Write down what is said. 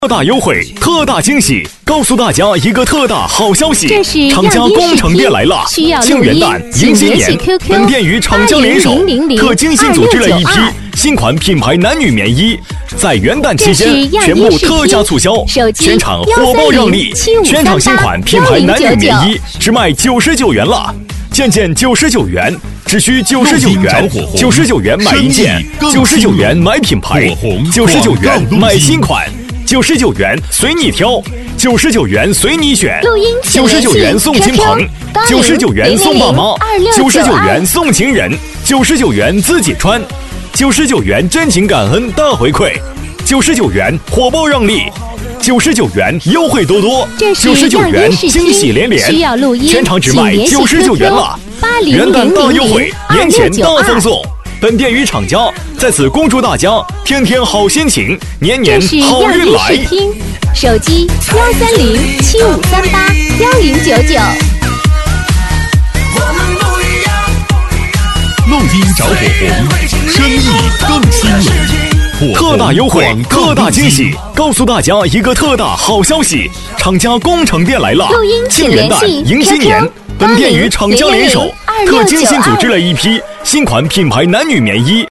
特大优惠，特大惊喜！告诉大家一个特大好消息，厂家工程店来了！庆元旦，迎新年，本店与厂家联手，特精心组织了一批新款品牌男女棉衣，在元旦期间全部特价促销，全场火爆让利，全场新款品牌男女棉衣只卖99元了，件件99元。只需99元，99元买一件，99元买品牌，99元买新款，99元随你挑，99元随你选，99元送亲朋，99元送爸妈，99元送情人，99元自己穿，99元真情感恩大回馈，99元火爆让利，99元优惠多多，99元惊喜连连，全场只卖99元了。元旦大优惠，年前大赠送。本店与厂家在此恭祝大家天天好心情，年年好运来。 手机13075381099。 录音找火红，生意更兴隆。 特大优惠，特大惊喜！告诉大家一个特大好消息，厂家工程店来了！庆元旦，迎新年。本店与厂家联手，特精心组织了一批新款品牌男女棉衣。